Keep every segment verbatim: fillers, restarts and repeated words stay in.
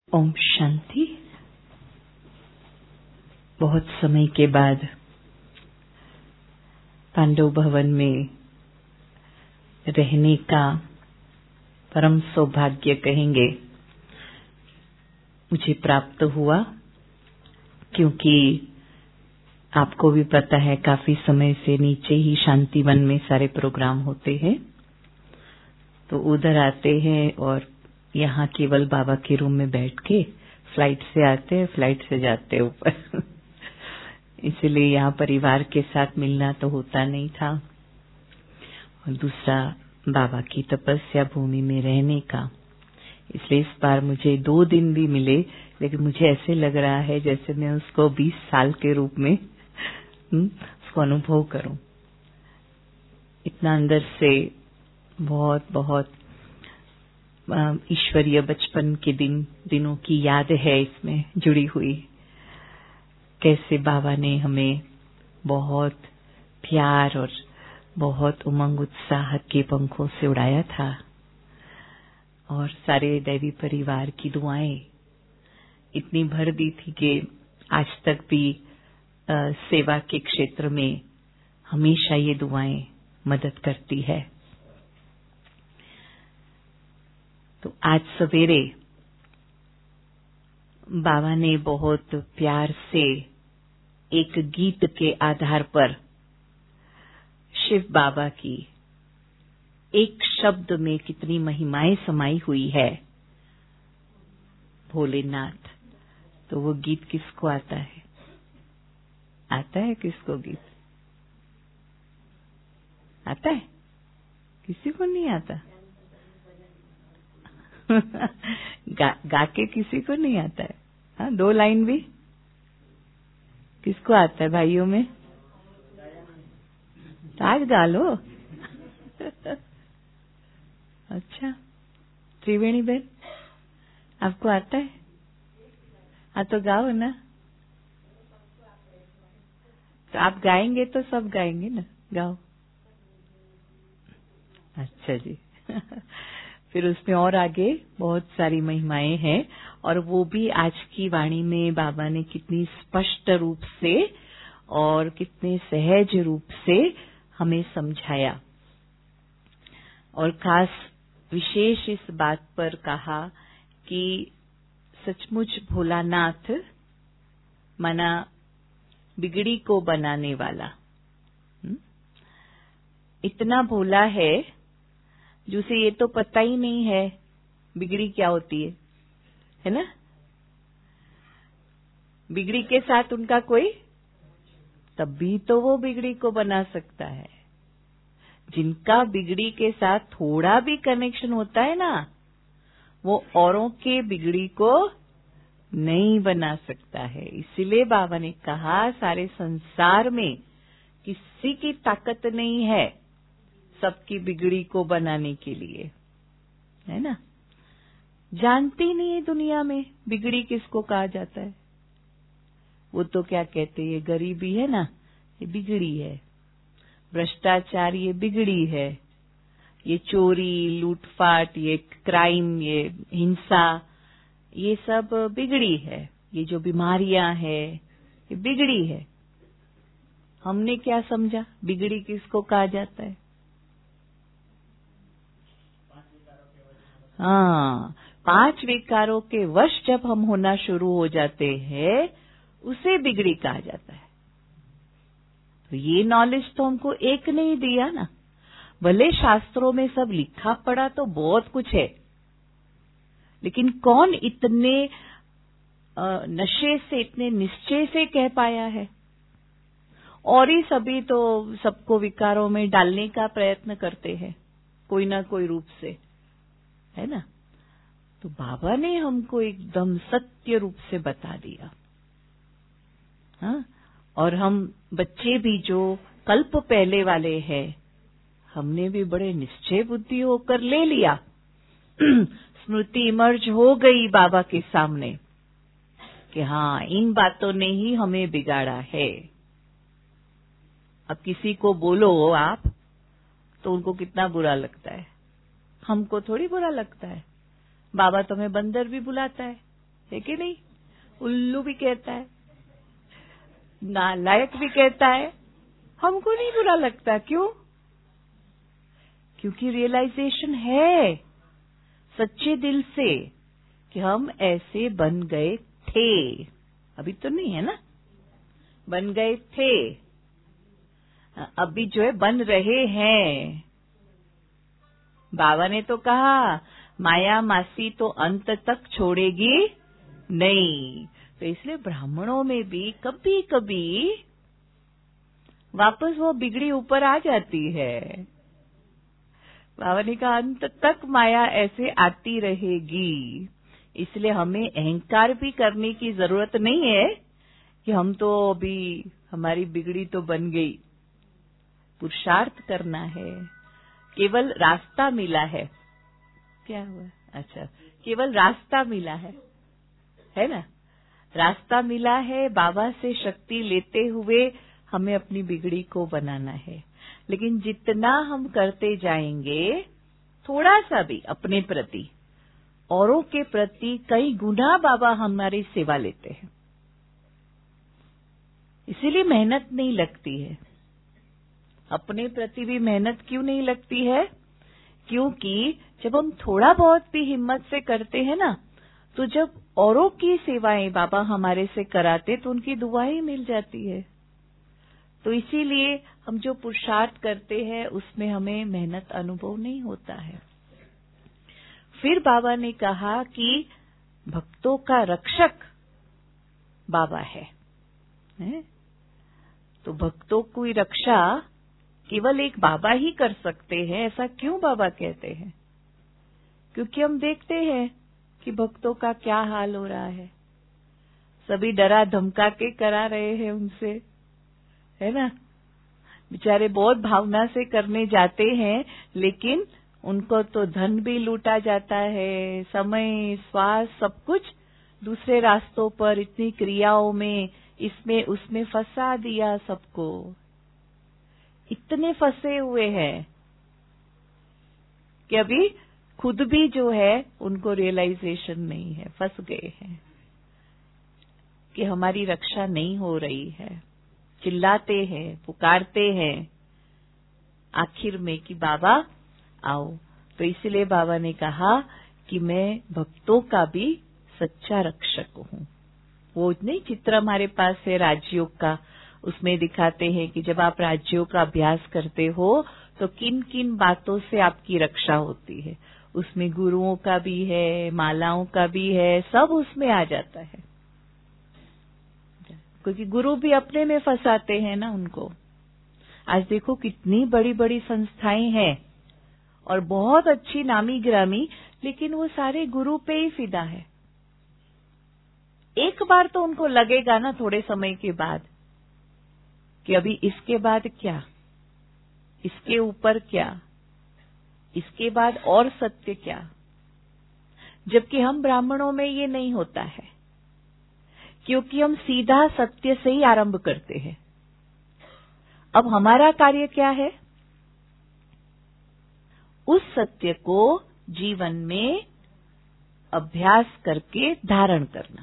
ओम शांति। बहुत समय के बाद पांडव भवन में रहने का परम सौभाग्य कहेंगे मुझे प्राप्त हुआ, क्योंकि आपको भी पता है काफी समय से नीचे ही शांतिवन में सारे प्रोग्राम होते हैं, तो उधर आते हैं और यहाँ केवल बाबा के रूम में बैठ के फ्लाइट से आते हैं, फ्लाइट से जाते हैं ऊपर। इसलिए यहाँ परिवार के साथ मिलना तो होता नहीं था, और दूसरा बाबा की तपस्या भूमि में रहने का, इसलिए इस बार मुझे दो दिन भी मिले, लेकिन मुझे ऐसे लग रहा है जैसे मैं उसको बीस साल के रूप में उसको अनुभव करूं। इतना अंदर से बहुत बहुत ईश्वरीय बचपन के दिन दिनों की याद है इसमें जुड़ी हुई। कैसे बाबा ने हमें बहुत प्यार और बहुत उमंग उत्साह के पंखों से उड़ाया था, और सारे दैवी परिवार की दुआएं इतनी भर दी थी कि आज तक भी आ, सेवा के क्षेत्र में हमेशा ये दुआएं मदद करती है। तो आज सवेरे बाबा ने बहुत प्यार से एक गीत के आधार पर शिव बाबा की एक शब्द में कितनी महिमाएं समाई हुई है, भोलेनाथ। तो वो गीत किसको आता है? आता है किसको गीत? आता है? किसी को नहीं आता? गा, गा के किसी को नहीं आता है? हाँ, दो लाइन भी किसको आता है भाइयों में? तो आज गा लो। अच्छा, त्रिवेणी बहन आपको आता है? हाँ तो गाओ ना। तो आप गाएंगे तो सब गाएंगे ना, गाओ। अच्छा जी। फिर उसमें और आगे बहुत सारी महिमाएं हैं, और वो भी आज की वाणी में बाबा ने कितनी स्पष्ट रूप से और कितने सहज रूप से हमें समझाया। और खास विशेष इस बात पर कहा कि सचमुच भोलानाथ माना बिगड़ी को बनाने वाला, हुँ? इतना भोला है जिसे ये तो पता ही नहीं है बिगड़ी क्या होती है, है ना? बिगड़ी के साथ उनका कोई, तभी तो वो बिगड़ी को बना सकता है। जिनका बिगड़ी के साथ थोड़ा भी कनेक्शन होता है ना, वो औरों के बिगड़ी को नहीं बना सकता है। इसीलिए बाबा ने कहा सारे संसार में किसी की ताकत नहीं है सबकी बिगड़ी को बनाने के लिए, है ना? जानती नहीं है दुनिया में बिगड़ी किसको कहा जाता है। वो तो क्या कहते हैं, ये गरीबी है ना, ये बिगड़ी है। भ्रष्टाचार ये बिगड़ी है। ये चोरी, लूटपाट, ये क्राइम, ये हिंसा, ये सब बिगड़ी है। ये जो बीमारियां हैं ये बिगड़ी है। हमने क्या समझा बिगड़ी किसको कहा जाता है? हाँ, पांच विकारों के वश जब हम होना शुरू हो जाते हैं उसे बिगड़ी कहा जाता है। तो ये नॉलेज तो हमको एक नहीं दिया ना। भले शास्त्रों में सब लिखा पड़ा तो बहुत कुछ है, लेकिन कौन इतने नशे से, इतने निश्चय से कह पाया है? और ही सभी तो सबको विकारों में डालने का प्रयत्न करते हैं कोई ना कोई रूप से, है ना? तो बाबा ने हमको एकदम सत्य रूप से बता दिया। हाँ? और हम बच्चे भी जो कल्प पहले वाले हैं, हमने भी बड़े निश्चय बुद्धि होकर ले लिया। स्मृति इमर्ज हो गई बाबा के सामने कि हाँ, इन बातों ने ही हमें बिगाड़ा है। अब किसी को बोलो आप तो उनको कितना बुरा लगता है, हमको थोड़ी बुरा लगता है। बाबा तुम्हें बंदर भी बुलाता है, है कि नहीं? उल्लू भी कहता है, नालायक भी कहता है, हमको नहीं बुरा लगता। क्यों? क्योंकि रियलाइजेशन है सच्चे दिल से कि हम ऐसे बन गए थे, अभी तो नहीं है ना, बन गए थे, अभी जो है बन रहे हैं। बाबा ने तो कहा माया मासी तो अंत तक छोड़ेगी नहीं, तो इसलिए ब्राह्मणों में भी कभी कभी वापस वो बिगड़ी ऊपर आ जाती है। बाबा ने कहा अंत तक माया ऐसे आती रहेगी, इसलिए हमें अहंकार भी करने की जरूरत नहीं है कि हम तो अभी हमारी बिगड़ी तो बन गई। पुरुषार्थ करना है, केवल रास्ता मिला है। क्या हुआ? अच्छा, केवल रास्ता मिला है, है ना? रास्ता मिला है, बाबा से शक्ति लेते हुए हमें अपनी बिगड़ी को बनाना है। लेकिन जितना हम करते जाएंगे, थोड़ा सा भी अपने प्रति, औरों के प्रति कई गुना बाबा हमारी सेवा लेते हैं। इसीलिए मेहनत नहीं लगती है। अपने प्रति भी मेहनत क्यों नहीं लगती है? क्योंकि जब हम थोड़ा बहुत भी हिम्मत से करते हैं ना, तो जब औरों की सेवाएं बाबा हमारे से कराते तो उनकी दुआएं मिल जाती है। तो इसीलिए हम जो पुरुषार्थ करते हैं उसमें हमें मेहनत अनुभव नहीं होता है। फिर बाबा ने कहा कि भक्तों का रक्षक बाबा है, है? तो भक्तों की रक्षा केवल एक बाबा ही कर सकते हैं। ऐसा क्यों बाबा कहते हैं? क्योंकि हम देखते हैं कि भक्तों का क्या हाल हो रहा है। सभी डरा धमका के करा रहे हैं उनसे, है ना? बेचारे बहुत भावना से करने जाते हैं, लेकिन उनको तो धन भी लूटा जाता है, समय, श्वास, सब कुछ दूसरे रास्तों पर, इतनी क्रियाओं में, इसमें उसमें फंसा दिया सबको। इतने फंसे हुए हैं कि अभी खुद भी जो है उनको रियलाइजेशन नहीं है, फंस गए हैं कि हमारी रक्षा नहीं हो रही है। चिल्लाते हैं, पुकारते हैं आखिर में कि बाबा आओ। तो इसलिए बाबा ने कहा कि मैं भक्तों का भी सच्चा रक्षक हूँ। वो नहीं चित्र हमारे पास है राजयोग का, उसमें दिखाते हैं कि जब आप राजयोग का अभ्यास करते हो तो किन किन बातों से आपकी रक्षा होती है। उसमें गुरुओं का भी है, मालाओं का भी है, सब उसमें आ जाता है। क्योंकि गुरु भी अपने में फंसाते हैं ना उनको। आज देखो कितनी बड़ी बड़ी संस्थाएं हैं और बहुत अच्छी नामी गिरामी, लेकिन वो सारे गुरु पे ही फिदा है। एक बार तो उनको लगेगा ना थोड़े समय के बाद कि अभी इसके बाद क्या, इसके ऊपर क्या, इसके बाद और सत्य क्या। जबकि हम ब्राह्मणों में ये नहीं होता है, क्योंकि हम सीधा सत्य से ही आरंभ करते हैं। अब हमारा कार्य क्या है? उस सत्य को जीवन में अभ्यास करके धारण करना।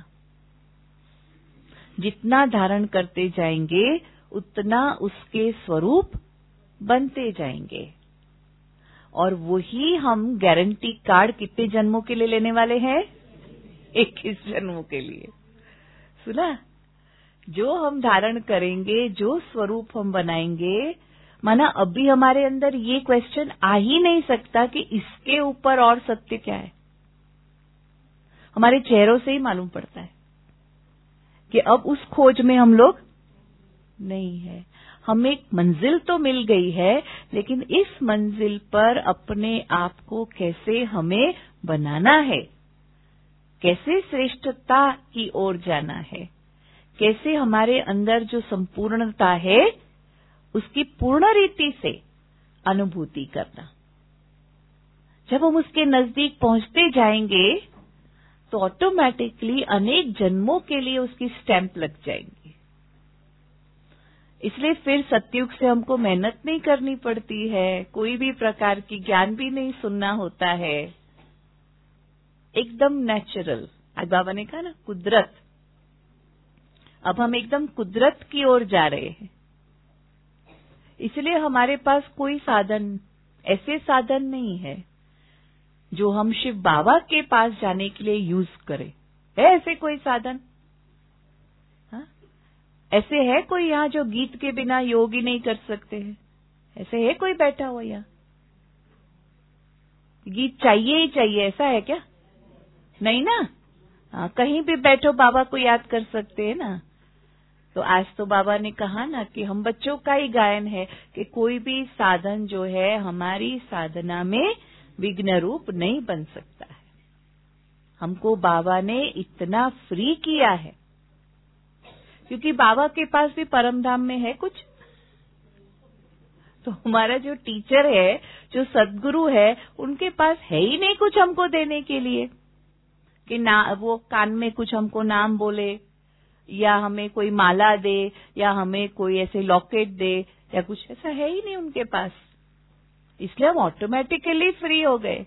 जितना धारण करते जाएंगे उतना उसके स्वरूप बनते जाएंगे। और वही हम गारंटी कार्ड कितने जन्मों के लिए लेने वाले हैं? इक्कीस जन्मों के लिए। सुना? जो हम धारण करेंगे, जो स्वरूप हम बनाएंगे, माना अभी हमारे अंदर ये क्वेश्चन आ ही नहीं सकता कि इसके ऊपर और सत्य क्या है। हमारे चेहरों से ही मालूम पड़ता है कि अब उस खोज में हम लोग नहीं है। हमें एक मंजिल तो मिल गई है, लेकिन इस मंजिल पर अपने आप को कैसे हमें बनाना है, कैसे श्रेष्ठता की ओर जाना है, कैसे हमारे अंदर जो संपूर्णता है उसकी पूर्ण रीति से अनुभूति करना। जब हम उसके नजदीक पहुंचते जाएंगे तो ऑटोमेटिकली अनेक जन्मों के लिए उसकी स्टैंप लग जाएंगी। इसलिए फिर सतयुग से हमको मेहनत नहीं करनी पड़ती है, कोई भी प्रकार की ज्ञान भी नहीं सुनना होता है, एकदम नेचुरल आज बाबा ने कहा ना कुदरत, अब हम एकदम कुदरत की ओर जा रहे हैं। इसलिए हमारे पास कोई साधन, ऐसे साधन नहीं है जो हम शिव बाबा के पास जाने के लिए यूज करें। है ऐसे कोई साधन? हा? ऐसे है कोई यहाँ जो गीत के बिना योग ही नहीं कर सकते हैं? ऐसे है कोई बैठा हुआ यहाँ? गीत चाहिए ही चाहिए, ऐसा है क्या? नहीं ना। हाँ, कहीं भी बैठो बाबा को याद कर सकते हैं ना। तो आज तो बाबा ने कहा ना कि हम बच्चों का ही गायन है कि कोई भी साधन जो है हमारी साधना में विघ्न रूप नहीं बन सकता है। हमको बाबा ने इतना फ्री किया है, क्योंकि बाबा के पास भी परमधाम में है कुछ। तो हमारा जो टीचर है, जो सद्गुरु है, उनके पास है ही नहीं कुछ हमको देने के लिए कि ना वो कान में कुछ हमको नाम बोले, या हमें कोई माला दे, या हमें कोई ऐसे लॉकेट दे, या कुछ ऐसा है ही नहीं उनके पास। इसलिए हम ऑटोमेटिकली फ्री हो गए।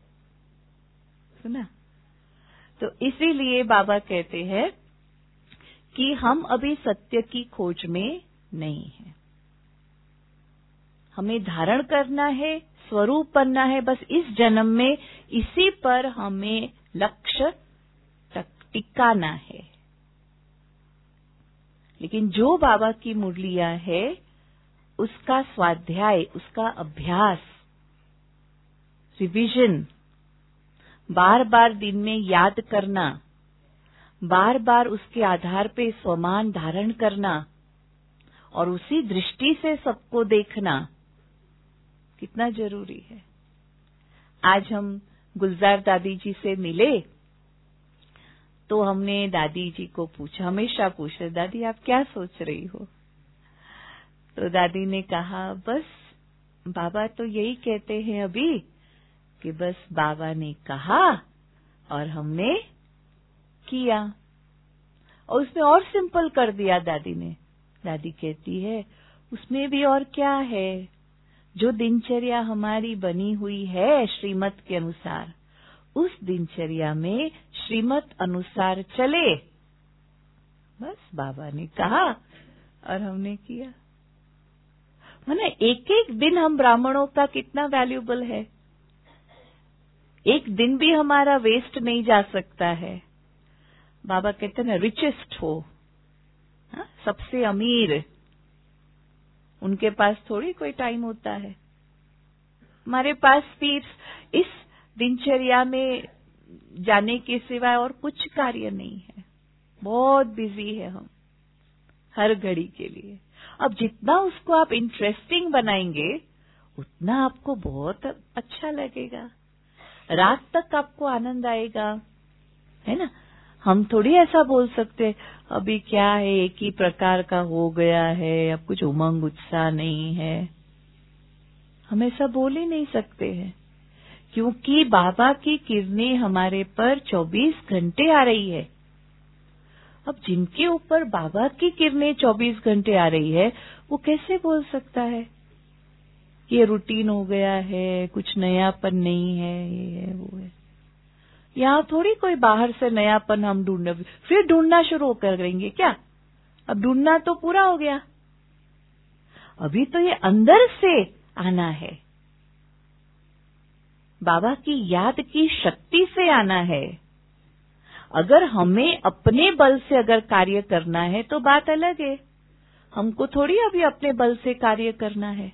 सुना? तो इसीलिए बाबा कहते हैं कि हम अभी सत्य की खोज में नहीं हैं। हमें धारण करना है, स्वरूप बनना है, बस इस जन्म में इसी पर हमें लक्ष्य टिकाना है। लेकिन जो बाबा की मुरलियां है, उसका स्वाध्याय, उसका अभ्यास, रिवीजन, बार बार दिन में याद करना, बार बार उसके आधार पे स्वमान धारण करना और उसी दृष्टि से सबको देखना कितना जरूरी है। आज हम गुलजार दादी जी से मिले तो हमने दादी जी को पूछा, हमेशा पूछे, दादी आप क्या सोच रही हो? तो दादी ने कहा, बस बाबा तो यही कहते हैं अभी कि बस बाबा ने कहा और हमने किया। और उसमें और सिंपल कर दिया दादी ने। दादी कहती है उसमें भी और क्या है, जो दिनचर्या हमारी बनी हुई है श्रीमत के अनुसार, उस दिनचर्या में श्रीमत अनुसार चले। बस बाबा ने कहा और हमने किया। माने एक एक दिन हम ब्राह्मणों का कितना वैल्यूबल है। एक दिन भी हमारा वेस्ट नहीं जा सकता है। बाबा कहते हैं ना, रिचेस्ट हो, हा? सबसे अमीर, उनके पास थोड़ी कोई टाइम होता है। हमारे पास भी इस दिनचर्या में जाने के सिवाय और कुछ कार्य नहीं है। बहुत बिजी है हम हर घड़ी के लिए। अब जितना उसको आप इंटरेस्टिंग बनाएंगे उतना आपको बहुत अच्छा लगेगा, रात तक आपको आनंद आएगा, है ना। हम थोड़ी ऐसा बोल सकते अभी क्या है, एक ही प्रकार का हो गया है, अब कुछ उमंग उत्साह नहीं है। हम ऐसा बोल ही नहीं सकते हैं, क्योंकि बाबा की किरणें हमारे पर चौबीस घंटे आ रही है। अब जिनके ऊपर बाबा की किरणें चौबीस घंटे आ रही है, वो कैसे बोल सकता है ये रूटीन हो गया है, कुछ नयापन नहीं है, ये है वो है। यहाँ थोड़ी कोई बाहर से नयापन हम ढूंढने, फिर ढूंढना शुरू कर देंगे क्या? अब ढूंढना तो पूरा हो गया, अभी तो ये अंदर से आना है, बाबा की याद की शक्ति से आना है। अगर हमें अपने बल से अगर कार्य करना है तो बात अलग है, हमको थोड़ी अभी अपने बल से कार्य करना है।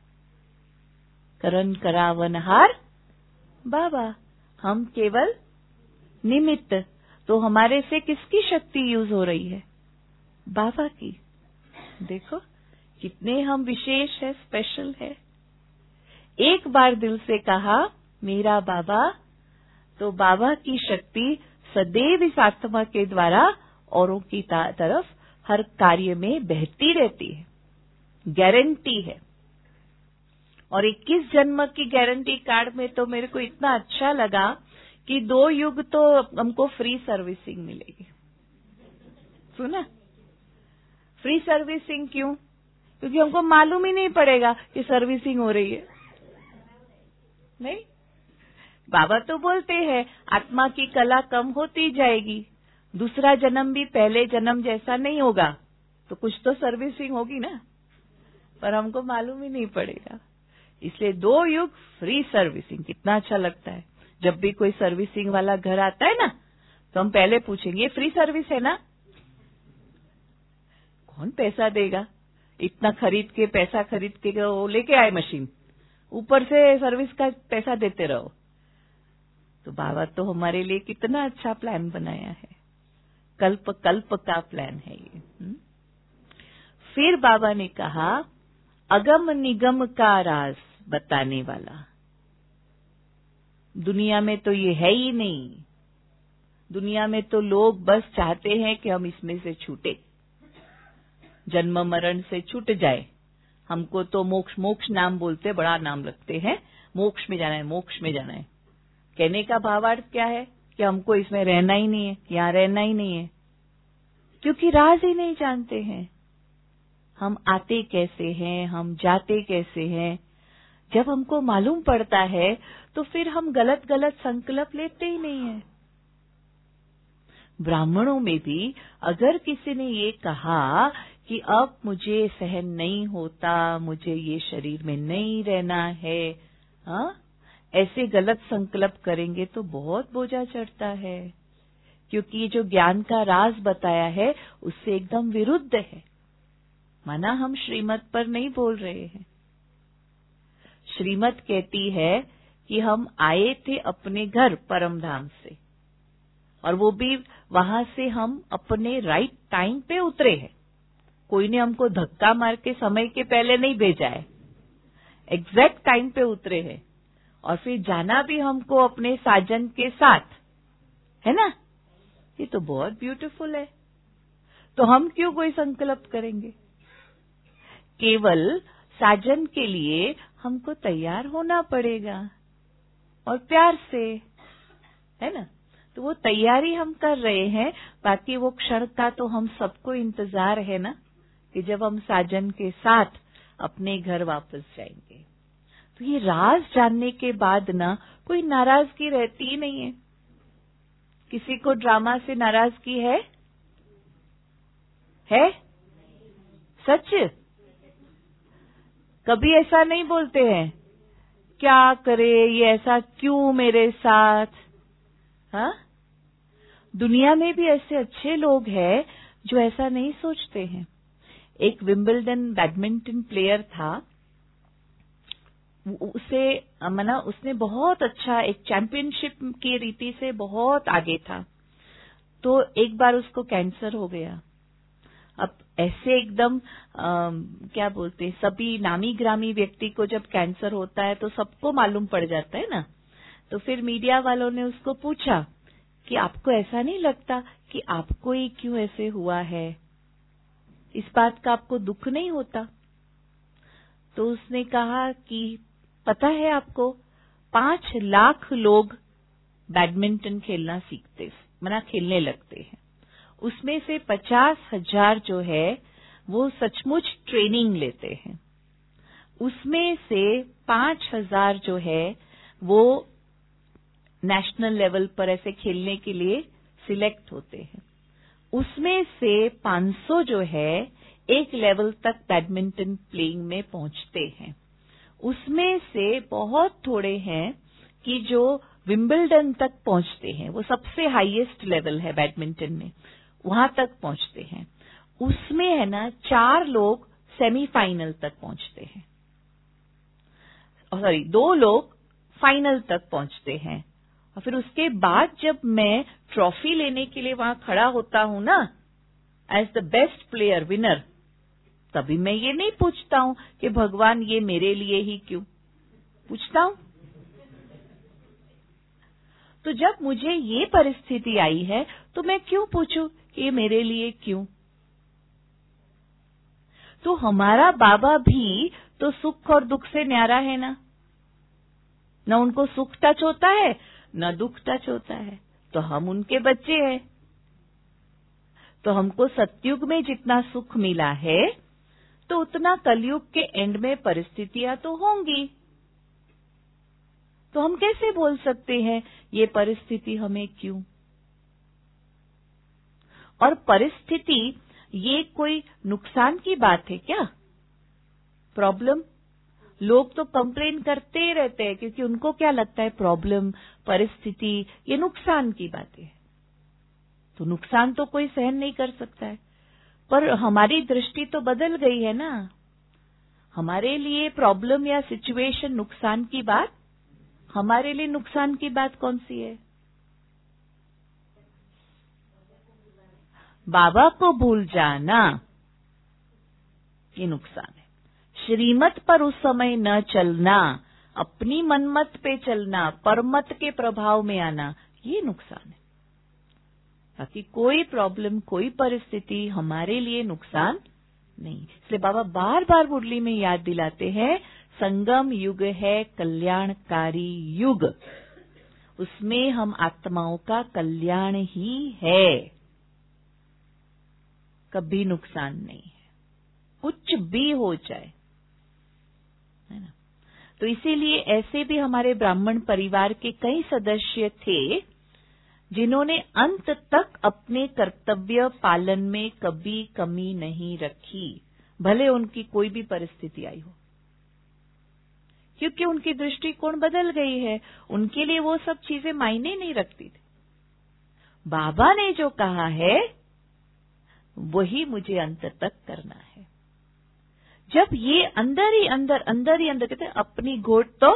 करन करावनहार बाबा, हम केवल निमित्त। तो हमारे से किसकी शक्ति यूज हो रही है? बाबा की। देखो कितने हम विशेष है, स्पेशल है। एक बार दिल से कहा मेरा बाबा, तो बाबा की शक्ति सदैव इस आत्मा के द्वारा औरों की तरफ हर कार्य में बहती रहती है, गारंटी है। और इक्कीस जन्म की गारंटी कार्ड में तो मेरे को इतना अच्छा लगा कि दो युग तो हमको फ्री सर्विसिंग मिलेगी। सुना? फ्री सर्विसिंग क्यों? क्योंकि हमको मालूम ही नहीं पड़ेगा कि सर्विसिंग हो रही है। नहीं, बाबा तो बोलते हैं आत्मा की कला कम होती जाएगी, दूसरा जन्म भी पहले जन्म जैसा नहीं होगा, तो कुछ तो सर्विसिंग होगी ना, पर हमको मालूम ही नहीं पड़ेगा। इसलिए दो युग फ्री सर्विसिंग। कितना अच्छा लगता है जब भी कोई सर्विसिंग वाला घर आता है ना, तो हम पहले पूछेंगे फ्री सर्विस है ना? कौन पैसा देगा? इतना खरीद के पैसा खरीद के वो लेके आए मशीन, ऊपर से सर्विस का पैसा देते रहो। तो बाबा तो हमारे लिए कितना अच्छा प्लान बनाया है, कल्प कल्प का प्लान है ये। हुँ? फिर बाबा ने कहा अगम निगम का राज बताने वाला। दुनिया में तो ये है ही नहीं, दुनिया में तो लोग बस चाहते हैं कि हम इसमें से छूटे, जन्म मरण से छूट जाए। हमको तो मोक्ष मोक्ष नाम बोलते, बड़ा नाम रखते हैं, मोक्ष में जाना है, मोक्ष में जाना है। कहने का भावार्थ क्या है कि हमको इसमें रहना ही नहीं है, यहाँ रहना ही नहीं है, क्योंकि राज ही नहीं जानते हैं। हम आते कैसे हैं, हम जाते कैसे हैं। जब हमको मालूम पड़ता है तो फिर हम गलत गलत संकल्प लेते ही नहीं है। ब्राह्मणों में भी अगर किसी ने ये कहा कि अब मुझे सहन नहीं होता, मुझे ये शरीर में नहीं रहना है, हाँ, ऐसे गलत संकल्प करेंगे तो बहुत बोझा चढ़ता है, क्योंकि ये जो ज्ञान का राज बताया है उससे एकदम विरुद्ध है। माना हम श्रीमत पर नहीं बोल रहे हैं। श्रीमत कहती है कि हम आए थे अपने घर परम धाम से, और वो भी वहां से हम अपने राइट टाइम पे उतरे हैं। कोई ने हमको धक्का मार के समय के पहले नहीं भेजा है, एग्जैक्ट टाइम पे उतरे हैं। और फिर जाना भी हमको अपने साजन के साथ, है ना? ये तो बहुत ब्यूटीफुल है। तो हम क्यों कोई संकल्प करेंगे? केवल साजन के लिए हमको तैयार होना पड़ेगा, और प्यार से, है ना? तो वो तैयारी हम कर रहे हैं। बाकी वो क्षण का तो हम सबको इंतजार है ना, कि जब हम साजन के साथ अपने घर वापस जाएंगे। तो ये राज जानने के बाद ना कोई नाराजगी रहती ही नहीं है। किसी को ड्रामा से नाराजगी है? है? सच? कभी ऐसा नहीं बोलते हैं, क्या करे ये, ऐसा क्यों मेरे साथ? हाँ, दुनिया में भी ऐसे अच्छे लोग हैं जो ऐसा नहीं सोचते हैं। एक विंबलडन बैडमिंटन प्लेयर था, उसे मना उसने बहुत अच्छा एक चैंपियनशिप की रीति से बहुत आगे था। तो एक बार उसको कैंसर हो गया। अब ऐसे एकदम आ, क्या बोलते हैं, सभी नामी ग्रामी व्यक्ति को जब कैंसर होता है तो सबको मालूम पड़ जाता है ना। तो फिर मीडिया वालों ने उसको पूछा कि आपको ऐसा नहीं लगता कि आपको ही क्यों ऐसे हुआ है, इस बात का आपको दुख नहीं होता? तो उसने कहा कि पता है आपको, पांच लाख लोग बैडमिंटन खेलना सीखते, मना खेलने लगते हैं, उसमें से पचास हजार जो है वो सचमुच ट्रेनिंग लेते हैं, उसमें से पांच हजार जो है वो नेशनल लेवल पर ऐसे खेलने के लिए सिलेक्ट होते हैं, उसमें से पाँच सौ जो है एक लेवल तक बैडमिंटन प्लेइंग में पहुंचते हैं, उसमें से बहुत थोड़े हैं कि जो विंबलडन तक पहुंचते हैं, वो सबसे हाईएस्ट लेवल है बैडमिंटन में, वहां तक पहुंचते हैं। उसमें है ना चार लोग सेमीफाइनल तक पहुंचते हैं, सॉरी दो लोग फाइनल तक पहुंचते हैं। और फिर उसके बाद जब मैं ट्रॉफी लेने के लिए वहां खड़ा होता हूं ना, as the best player winner, तभी मैं ये नहीं पूछता हूं कि भगवान ये मेरे लिए ही क्यों, पूछता हूं तो जब मुझे ये परिस्थिति आई है तो मैं क्यों पूछूं कि ये मेरे लिए क्यों? तो हमारा बाबा भी तो सुख और दुख से न्यारा है ना, न उनको सुख टच होता है न दुख टच होता है, तो हम उनके बच्चे हैं। तो हमको सतयुग में जितना सुख मिला है तो उतना कलयुग के एंड में परिस्थितियां तो होंगी। तो हम कैसे बोल सकते हैं ये परिस्थिति हमें क्यों? और परिस्थिति ये कोई नुकसान की बात है क्या? प्रॉब्लम, लोग तो कंप्लेन करते ही रहते हैं क्योंकि उनको क्या लगता है प्रॉब्लम, परिस्थिति ये नुकसान की बातें हैं। तो नुकसान तो कोई सहन नहीं कर सकता है, पर हमारी दृष्टि तो बदल गई है ना। हमारे लिए प्रॉब्लम या सिचुएशन नुकसान की बात, हमारे लिए नुकसान की बात कौन सी है? बाबा को भूल जाना ये नुकसान है। श्रीमत पर उस समय न चलना, अपनी मनमत पे चलना, परमत के प्रभाव में आना, ये नुकसान है। बाकी कोई प्रॉब्लम, कोई परिस्थिति हमारे लिए नुकसान नहीं। इसलिए बाबा बार बार मुरली में याद दिलाते हैं, संगम युग है कल्याणकारी युग, उसमें हम आत्माओं का कल्याण ही है, कभी नुकसान नहीं है, कुछ भी हो जाए, है ना। तो इसीलिए ऐसे भी हमारे ब्राह्मण परिवार के कई सदस्य थे जिन्होंने अंत तक अपने कर्तव्य पालन में कभी कमी नहीं रखी, भले उनकी कोई भी परिस्थिति आई हो, क्योंकि उनकी दृष्टिकोण बदल गई है। उनके लिए वो सब चीजें मायने नहीं रखती थी। बाबा ने जो कहा है वही मुझे अंत तक करना है। जब ये अंदर ही अंदर अंदर ही अंदर कहते हैं, अपनी घोट तो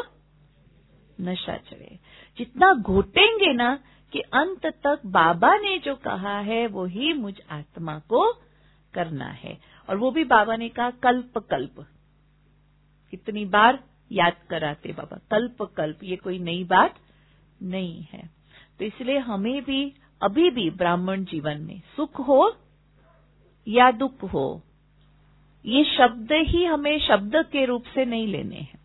नशा चढ़े, जितना घोटेंगे ना कि अंत तक बाबा ने जो कहा है वही मुझ आत्मा को करना है। और वो भी बाबा ने कहा कल्प कल्प, कितनी बार याद कराते बाबा, कल्प कल्प, ये कोई नई बात नहीं है। तो इसलिए हमें भी अभी भी ब्राह्मण जीवन में सुख हो या दुख हो, ये शब्द ही हमें शब्द के रूप से नहीं लेने हैं।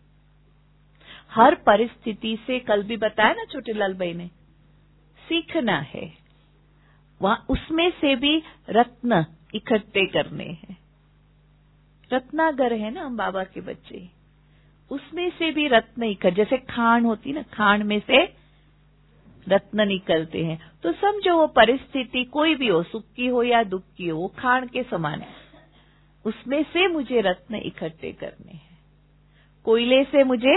हर परिस्थिति से, कल भी बताया ना छोटे लाल भाई ने, सीखना है। वहां उसमें से भी रत्न इकट्ठे करने हैं। रत्नागर है ना हम बाबा के बच्चे, उसमें से भी रत्न इकट्ठे, जैसे खान होती ना, खान में से रत्न निकलते हैं। तो समझो वो परिस्थिति कोई भी हो, सुख की हो या दुख की हो, वो खान के समान है। उसमें से मुझे रत्न इकट्ठे करने हैं। कोयले से मुझे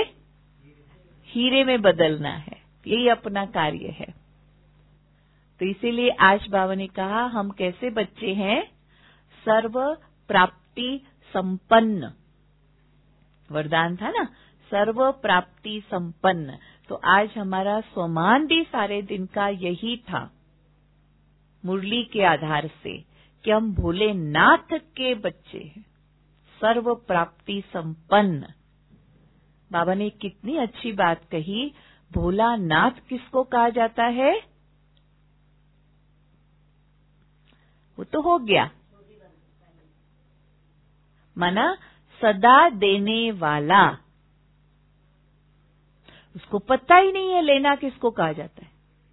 हीरे में बदलना है, यही अपना कार्य है। तो इसीलिए आज बाबा ने कहा हम कैसे बच्चे हैं, सर्व प्राप्ति संपन्न, वरदान था ना, सर्व प्राप्ति संपन्न। तो आज हमारा स्वमान भी सारे दिन का यही था, मुरली के आधार से, कि हम भोलेनाथ के बच्चे हैं, सर्व प्राप्ति संपन्न। बाबा ने कितनी अच्छी बात कही, भोलानाथ किसको कहा जाता है? वो तो हो गया, माना सदा देने वाला। उसको पता ही नहीं है लेना किसको कहा जाता है।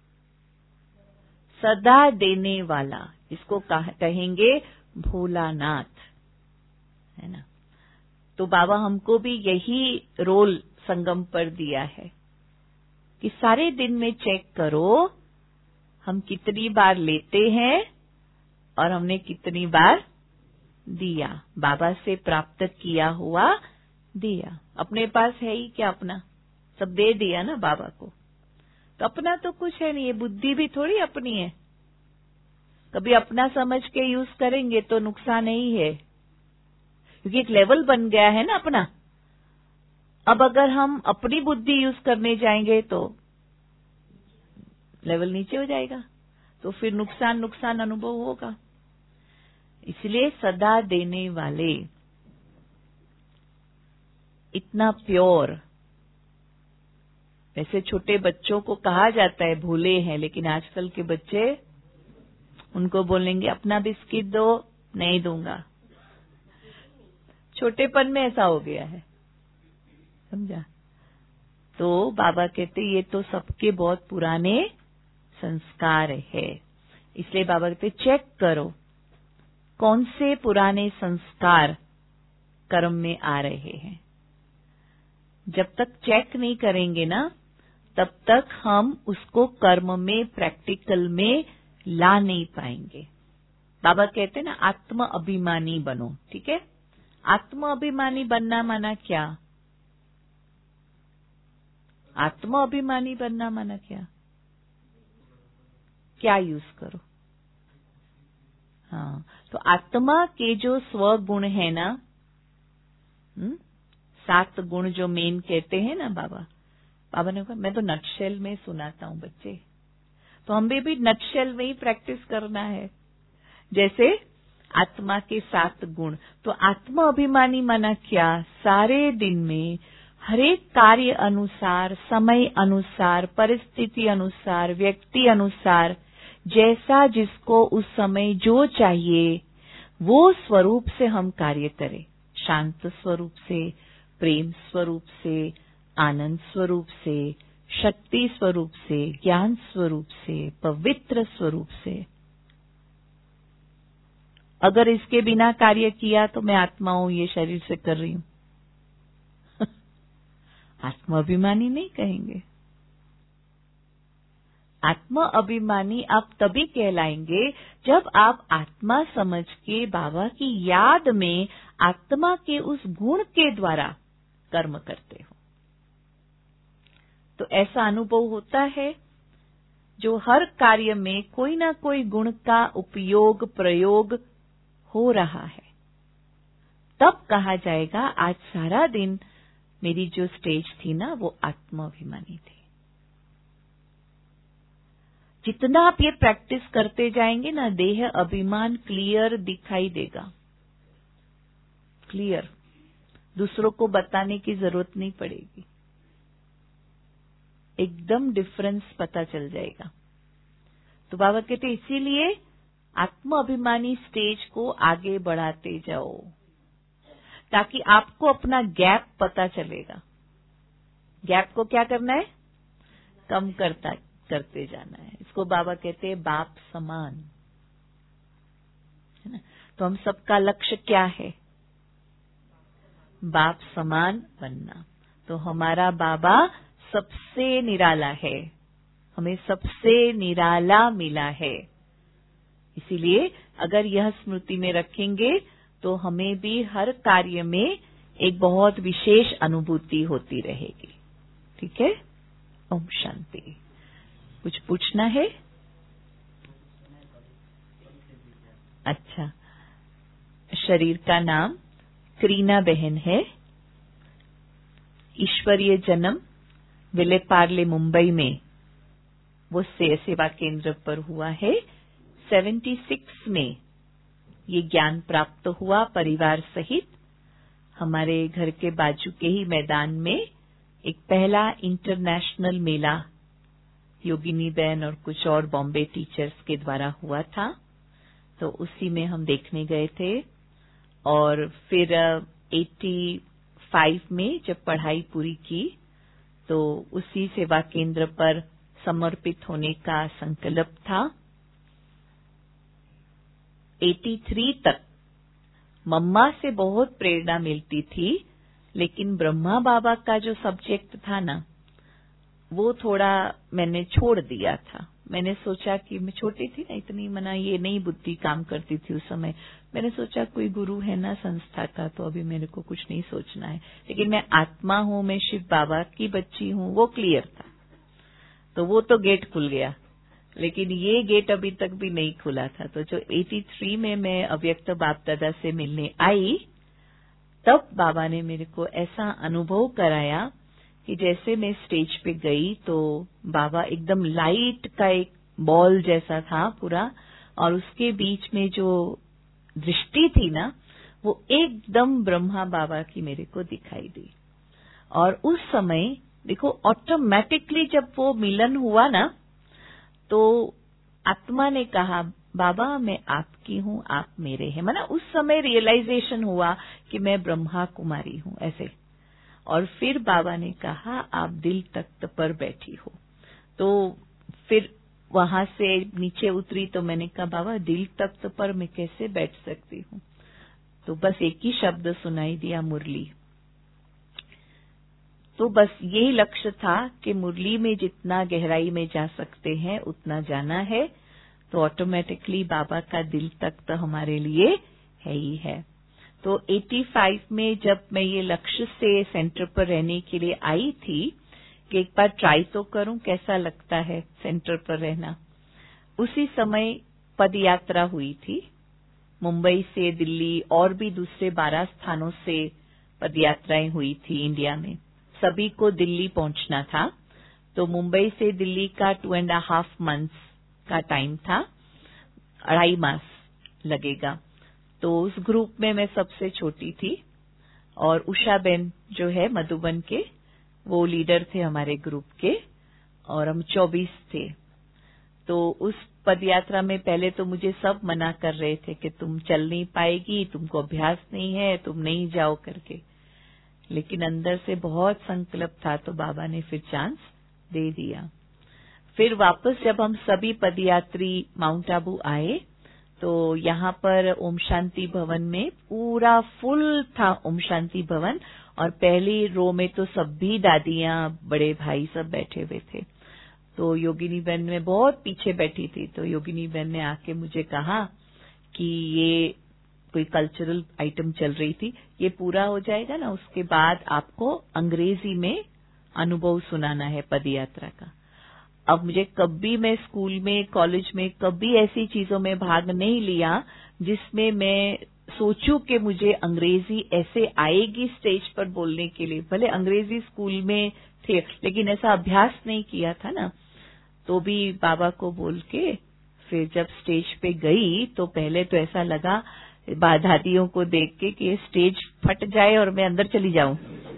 सदा देने वाला, इसको कहेंगे भोलानाथ, है ना। तो बाबा हमको भी यही रोल संगम पर दिया है कि सारे दिन में चेक करो हम कितनी बार लेते हैं और हमने कितनी बार दिया, बाबा से प्राप्त किया हुआ दिया। अपने पास है ही क्या अपना, सब दे दिया ना बाबा को, तो अपना तो कुछ है नहीं। ये बुद्धि भी थोड़ी अपनी है, कभी अपना समझ के यूज करेंगे तो नुकसान ही है, क्योंकि एक लेवल बन गया है ना अपना। अब अगर हम अपनी बुद्धि यूज करने जाएंगे तो लेवल नीचे हो जाएगा, तो फिर नुकसान नुकसान अनुभव होगा। इसलिए सदा देने वाले, इतना प्योर। वैसे छोटे बच्चों को कहा जाता है भोले हैं, लेकिन आजकल के बच्चे, उनको बोलेंगे अपना बिस्किट दो, नहीं दूंगा। छोटेपन में ऐसा हो गया है, समझा। तो बाबा कहते ये तो सबके बहुत पुराने संस्कार है। इसलिए बाबा कहते चेक करो कौन से पुराने संस्कार कर्म में आ रहे हैं। जब तक चेक नहीं करेंगे ना, तब तक हम उसको कर्म में, प्रैक्टिकल में ला नहीं पाएंगे। बाबा कहते हैं ना, आत्म अभिमानी बनो। ठीक है, आत्म अभिमानी बनना माना क्या? आत्म अभिमानी बनना माना क्या? क्या यूज करो? हाँ, तो आत्मा के जो स्वगुण है ना, हुँ? सात गुण जो मेन कहते हैं ना बाबा, बाबा ने कहा मैं तो नटशेल में सुनाता हूँ बच्चे, तो हमें भी नटशेल में ही प्रैक्टिस करना है। जैसे आत्मा के सात गुण, तो आत्मा अभिमानी माना क्या? सारे दिन में हरेक कार्य अनुसार, समय अनुसार, परिस्थिति अनुसार, व्यक्ति अनुसार, जैसा जिसको उस समय जो चाहिए वो स्वरूप से हम कार्य करें। शांत स्वरूप से, प्रेम स्वरूप से, आनंद स्वरूप से, शक्ति स्वरूप से, ज्ञान स्वरूप से, पवित्र स्वरूप से। अगर इसके बिना कार्य किया तो मैं आत्मा हूं, ये शरीर से कर रही हूं, आत्मा अभिमानी नहीं कहेंगे। आत्मा अभिमानी आप तभी कहलाएंगे जब आप आत्मा समझ के बाबा की याद में आत्मा के उस गुण के द्वारा कर्म करते हो। तो ऐसा अनुभव होता है जो हर कार्य में कोई ना कोई गुण का उपयोग, प्रयोग हो रहा है, तब कहा जाएगा आज सारा दिन मेरी जो स्टेज थी ना वो आत्माभिमानी थी। जितना आप ये प्रैक्टिस करते जाएंगे ना, देह अभिमान क्लियर दिखाई देगा, क्लियर, दूसरों को बताने की जरूरत नहीं पड़ेगी, एकदम डिफरेंस पता चल जाएगा। तो बाबा कहते इसीलिए आत्म अभिमानी स्टेज को आगे बढ़ाते जाओ, ताकि आपको अपना गैप पता चलेगा। गैप को क्या करना है? कम करता करते जाना है। इसको बाबा कहते हैं बाप समान, है ना। तो हम सबका लक्ष्य क्या है? बाप समान बनना। तो हमारा बाबा सबसे निराला है, हमें सबसे निराला मिला है। इसीलिए अगर यह स्मृति में रखेंगे तो हमें भी हर कार्य में एक बहुत विशेष अनुभूति होती रहेगी। ठीक है, ओम शांति। कुछ पूछना है? अच्छा, शरीर का नाम करीना बहन है। ईश्वरीय जन्म विलेपार्ले मुंबई में वो से सेवा केंद्र पर हुआ है। छिहत्तर में ये ज्ञान प्राप्त हुआ परिवार सहित। हमारे घर के बाजू के ही मैदान में एक पहला इंटरनेशनल मेला योगिनी बहन और कुछ और बॉम्बे टीचर्स के द्वारा हुआ था, तो उसी में हम देखने गए थे। और फिर पचासी में जब पढ़ाई पूरी की तो उसी सेवा केंद्र पर समर्पित होने का संकल्प था। तिरासी तक मम्मा से बहुत प्रेरणा मिलती थी, लेकिन ब्रह्मा बाबा का जो सब्जेक्ट था ना वो थोड़ा मैंने छोड़ दिया था। मैंने सोचा कि मैं छोटी थी ना, इतनी मना ये नई बुद्धि काम करती थी उस समय। मैंने सोचा कोई गुरु है ना संस्था का, तो अभी मेरे को कुछ नहीं सोचना है। लेकिन मैं आत्मा हूँ, मैं शिव बाबा की बच्ची हूँ, वो क्लियर था। तो वो तो गेट खुल गया, लेकिन ये गेट अभी तक भी नहीं खुला था। तो जो तिरासी में मैं अव्यक्त बाप दादा से मिलने आई, तब बाबा ने मेरे को ऐसा अनुभव कराया कि जैसे मैं स्टेज पे गई तो बाबा एकदम लाइट का एक बॉल जैसा था पूरा, और उसके बीच में जो दृष्टि थी ना वो एकदम ब्रह्मा बाबा की मेरे को दिखाई दी। और उस समय देखो ऑटोमेटिकली जब वो मिलन हुआ ना तो आत्मा ने कहा बाबा मैं आपकी हूँ, आप मेरे हैं। माना उस समय रियलाइजेशन हुआ कि मैं ब्रह्मा कुमारी हूँ ऐसे। और फिर बाबा ने कहा आप दिल तख्त पर बैठी हो। तो फिर वहां से नीचे उतरी तो मैंने कहा बाबा दिल तख्त पर मैं कैसे बैठ सकती हूँ। तो बस एक ही शब्द सुनाई दिया, मुरली। तो बस यही लक्ष्य था कि मुरली में जितना गहराई में जा सकते हैं उतना जाना है, तो ऑटोमेटिकली बाबा का दिल तक तो हमारे लिए है ही है। तो पचासी में जब मैं ये लक्ष्य से सेंटर पर रहने के लिए आई थी कि एक बार ट्राई तो करूं कैसा लगता है सेंटर पर रहना, उसी समय पद यात्रा हुई थी। मुंबई से दिल्ली और भी दूसरे बारह स्थानों से पद यात्राएं हुई थी इंडिया में। सभी को दिल्ली पहुंचना था, तो मुंबई से दिल्ली का टू एंड हाफ मंथ्स का टाइम था, अढ़ाई मास लगेगा। तो उस ग्रुप में मैं सबसे छोटी थी और उषा बेन जो है मधुबन के, वो लीडर थे हमारे ग्रुप के, और हम चौबीस थे। तो उस पदयात्रा में पहले तो मुझे सब मना कर रहे थे कि तुम चल नहीं पाएगी, तुमको अभ्यास नहीं है, तुम नहीं जाओ करके, लेकिन अंदर से बहुत संकल्प था तो बाबा ने फिर चांस दे दिया। फिर वापस जब हम सभी पदयात्री माउंट आबू आए तो यहाँ पर ओम शांति भवन में पूरा फुल था ओम शांति भवन, और पहली रो में तो सभी दादियां बड़े भाई सब बैठे हुए थे। तो योगिनी बहन में बहुत पीछे बैठी थी, तो योगिनी बहन ने आके मुझे कहा कि ये कोई कल्चरल आइटम चल रही थी, ये पूरा हो जाएगा ना उसके बाद आपको अंग्रेजी में अनुभव सुनाना है पदयात्रा का। अब मुझे कभी, मैं स्कूल में कॉलेज में कभी ऐसी चीजों में भाग नहीं लिया जिसमें मैं सोचूं कि मुझे अंग्रेजी ऐसे आएगी स्टेज पर बोलने के लिए। भले अंग्रेजी स्कूल में थे लेकिन ऐसा अभ्यास नहीं किया था ना। तो भी बाबा को बोल के फिर जब स्टेज पे गई तो पहले तो ऐसा लगा दादियों को देख के कि ये स्टेज फट जाए और मैं अंदर चली जाऊं,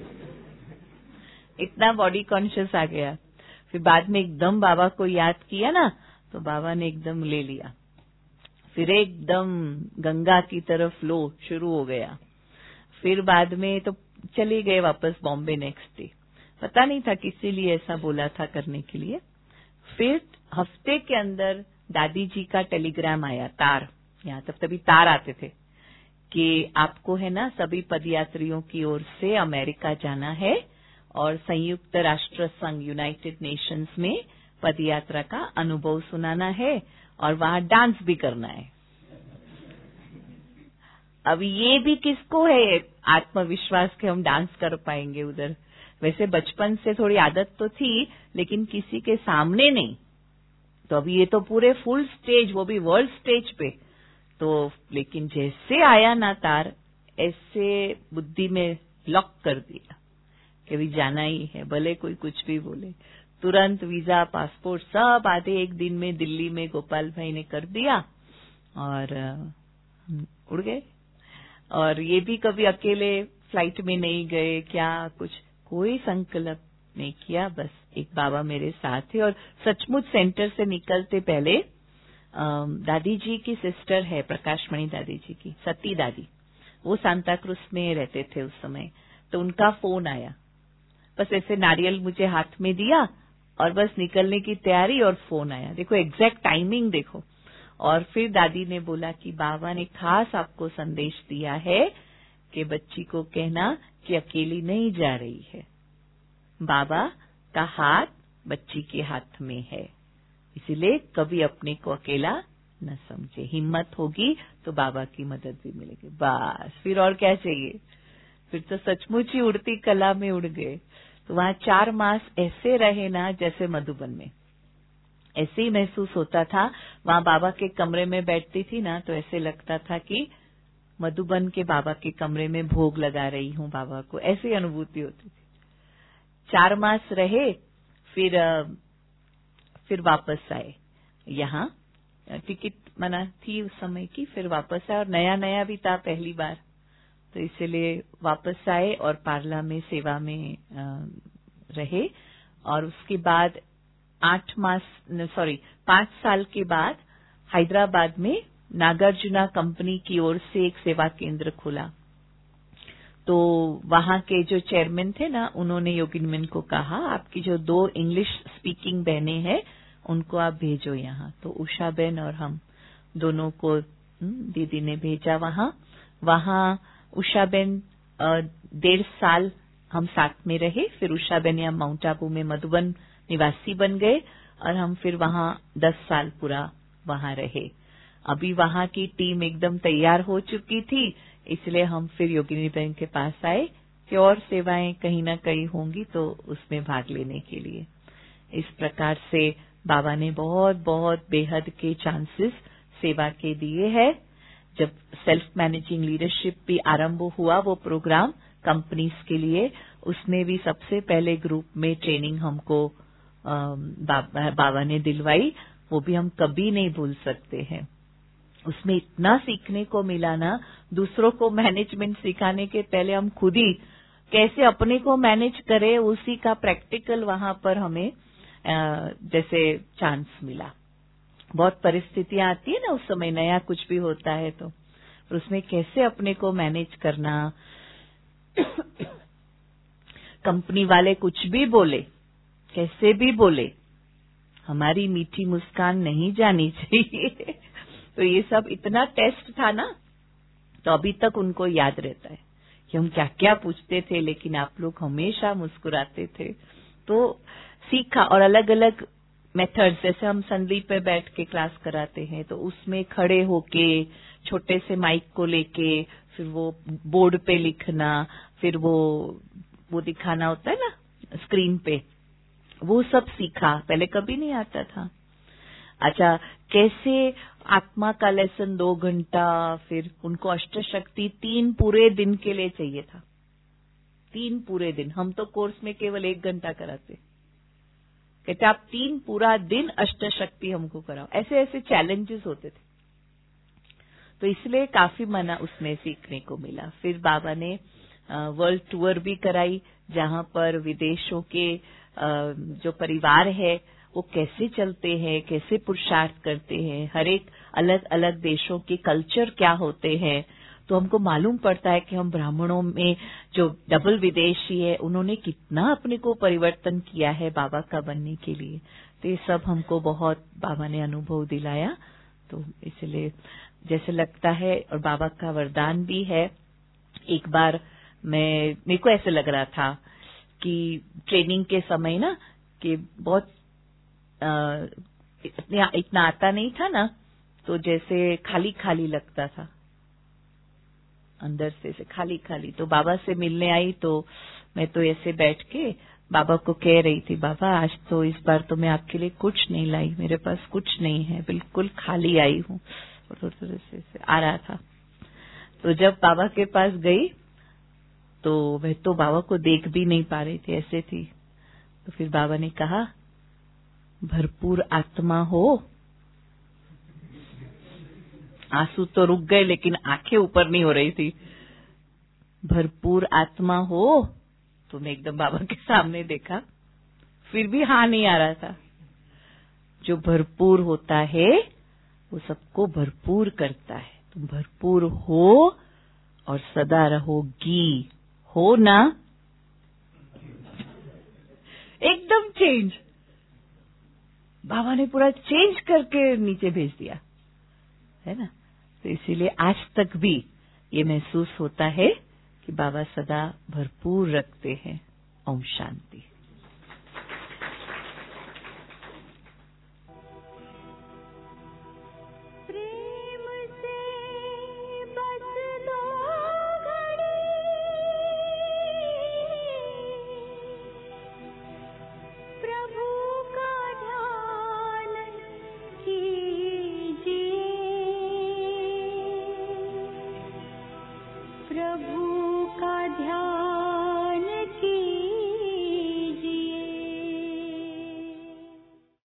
इतना बॉडी कॉन्शियस आ गया। फिर बाद में एकदम बाबा को याद किया ना, तो बाबा ने एकदम ले लिया, फिर एकदम गंगा की तरफ फ्लो शुरू हो गया। फिर बाद में तो चले गए वापस बॉम्बे नेक्स्ट डे, पता नहीं था किसी लिए ऐसा बोला था करने के लिए। फिर हफ्ते के अंदर दादी जी का टेलीग्राम आया, तार, यहाँ तब तभी तार आते थे कि आपको है ना सभी पदयात्रियों की ओर से अमेरिका जाना है और संयुक्त राष्ट्र संघ यूनाइटेड नेशंस में पदयात्रा का अनुभव सुनाना है और वहां डांस भी करना है। अब ये भी किसको है आत्मविश्वास कि हम डांस कर पाएंगे उधर। वैसे बचपन से थोड़ी आदत तो थी लेकिन किसी के सामने नहीं। तो अभी ये तो पूरे फुल स्टेज, वो भी वर्ल्ड स्टेज पे। तो लेकिन जैसे आया ना तार, ऐसे बुद्धि में लॉक कर दिया कि भी जाना ही है, भले कोई कुछ भी बोले। तुरंत वीजा, पासपोर्ट सब आधे एक दिन में दिल्ली में गोपाल भाई ने कर दिया और उड़ गए। और ये भी कभी अकेले फ्लाइट में नहीं गए, क्या कुछ कोई संकल्प नहीं किया, बस एक बाबा मेरे साथ थे। और सचमुच सेंटर से निकलते पहले दादी जी की सिस्टर है, प्रकाशमणि दादी जी की, सती दादी, वो सांता क्रूज में रहते थे उस समय। तो उनका फोन आया, बस ऐसे नारियल मुझे हाथ में दिया और बस निकलने की तैयारी और फोन आया। देखो एग्जैक्ट टाइमिंग देखो। और फिर दादी ने बोला कि बाबा ने खास आपको संदेश दिया है कि बच्ची को कहना कि अकेली नहीं जा रही है, बाबा का हाथ बच्ची के हाथ में है, इसलिए कभी अपने को अकेला न समझे। हिम्मत होगी तो बाबा की मदद भी मिलेगी। बस फिर और क्या चाहिए। फिर तो सचमुच ही उड़ती कला में उड़ गए। तो वहां चार मास ऐसे रहे ना जैसे मधुबन में, ऐसे ही महसूस होता था। वहां बाबा के कमरे में बैठती थी ना तो ऐसे लगता था कि मधुबन के बाबा के कमरे में भोग लगा रही हूं बाबा को, ऐसी अनुभूति होती थी। चार मास रहे, फिर फिर वापस आए। यहाँ टिकट मना थी उस समय की, फिर वापस आए और नया नया भी था पहली बार, तो इसलिए वापस आए और पार्ला में सेवा में रहे। और उसके बाद आठ मास सॉरी पांच साल के बाद हैदराबाद में नागार्जुना कंपनी की ओर से एक सेवा केंद्र खुला। तो वहां के जो चेयरमैन थे ना, उन्होंने योगिनी को कहा आपकी जो दो इंग्लिश स्पीकिंग बहनें हैं उनको आप भेजो यहाँ। तो उषा बहन और हम दोनों को दीदी ने भेजा वहां। वहां उषा बहन डेढ़ साल हम साथ में रहे। फिर उषाबेन या माउंट आबू में मधुबन निवासी बन गए और हम फिर वहां दस साल पूरा वहां रहे। अभी वहां की टीम एकदम तैयार हो चुकी थी, इसलिए हम फिर योगिनी बहन के पास आए कि और सेवाएं कहीं ना कहीं होंगी तो उसमें भाग लेने के लिए। इस प्रकार से बाबा ने बहुत बहुत बेहद के चांसेस सेवा के दिए हैं। जब सेल्फ मैनेजिंग लीडरशिप भी आरंभ हुआ, वो प्रोग्राम कंपनीज के लिए, उसमें भी सबसे पहले ग्रुप में ट्रेनिंग हमको बाबा, बाबा ने दिलवाई। वो भी हम कभी नहीं भूल सकते हैं। उसमें इतना सीखने को मिला ना, दूसरों को मैनेजमेंट सिखाने के पहले हम खुद ही कैसे अपने को मैनेज करें, उसी का प्रैक्टिकल वहां पर हमें जैसे चांस मिला। बहुत परिस्थितियां आती है ना उस समय, नया कुछ भी होता है तो उसमें कैसे अपने को मैनेज करना। कंपनी वाले कुछ भी बोले, कैसे भी बोले, हमारी मीठी मुस्कान नहीं जानी चाहिए। तो ये सब इतना टेस्ट था ना, तो अभी तक उनको याद रहता है कि हम क्या क्या पूछते थे, लेकिन आप लोग हमेशा मुस्कुराते थे। तो सीखा। और अलग अलग मेथड्स, जैसे हम संदली पे बैठ के क्लास कराते हैं, तो उसमें खड़े होके छोटे से माइक को लेके फिर वो बोर्ड पे लिखना, फिर वो वो दिखाना होता है ना स्क्रीन पे, वो सब सीखा। पहले कभी नहीं आता था। अच्छा, कैसे आत्मा का लेसन दो घंटा, फिर उनको अष्टशक्ति तीन पूरे दिन के लिए चाहिए था। तीन पूरे दिन। हम तो कोर्स में केवल एक घंटा कराते। कहते आप तीन पूरा दिन अष्टशक्ति हमको कराओ। ऐसे ऐसे चैलेंजेस होते थे, तो इसलिए काफी मना उसमें सीखने को मिला। फिर बाबा ने वर्ल्ड टूर भी कराई, जहां पर विदेशों के जो परिवार है वो कैसे चलते हैं, कैसे पुरुषार्थ करते हैं, हर एक अलग अलग देशों के कल्चर क्या होते हैं। तो हमको मालूम पड़ता है कि हम ब्राह्मणों में जो डबल विदेशी है, उन्होंने कितना अपने को परिवर्तन किया है बाबा का बनने के लिए। तो ये सब हमको बहुत बाबा ने अनुभव दिलाया। तो इसलिए जैसे लगता है, और बाबा का वरदान भी है। एक बार मैं मेरे को ऐसे लग रहा था कि ट्रेनिंग के समय ना कि बहुत आ, इतना, इतना आता नहीं था ना, तो जैसे खाली खाली लगता था अंदर से, से खाली खाली। तो बाबा से मिलने आई तो मैं तो ऐसे बैठ के बाबा को कह रही थी, बाबा आज तो इस बार तो मैं आपके लिए कुछ नहीं लाई, मेरे पास कुछ नहीं है, बिल्कुल खाली आई हूँ। और थोड़ा थोड़ा से, से आ रहा था। तो जब बाबा के पास गई तो वह तो बाबा को देख भी नहीं पा रही थी, ऐसे थी। तो फिर बाबा ने कहा, भरपूर आत्मा हो। आंसू तो रुक गए, लेकिन आंखें ऊपर नहीं हो रही थी। भरपूर आत्मा हो। तो मैं एकदम बाबा के सामने देखा, फिर भी हाँ नहीं आ रहा था। जो भरपूर होता है वो सबको भरपूर करता है। तुम भरपूर हो और सदा रहोगी। हो ना? एकदम चेंज। बाबा ने पूरा चेंज करके नीचे भेज दिया, है ना। तो इसीलिए आज तक भी ये महसूस होता है कि बाबा सदा भरपूर रखते हैं। ओम शांति। प्रभु का ध्यान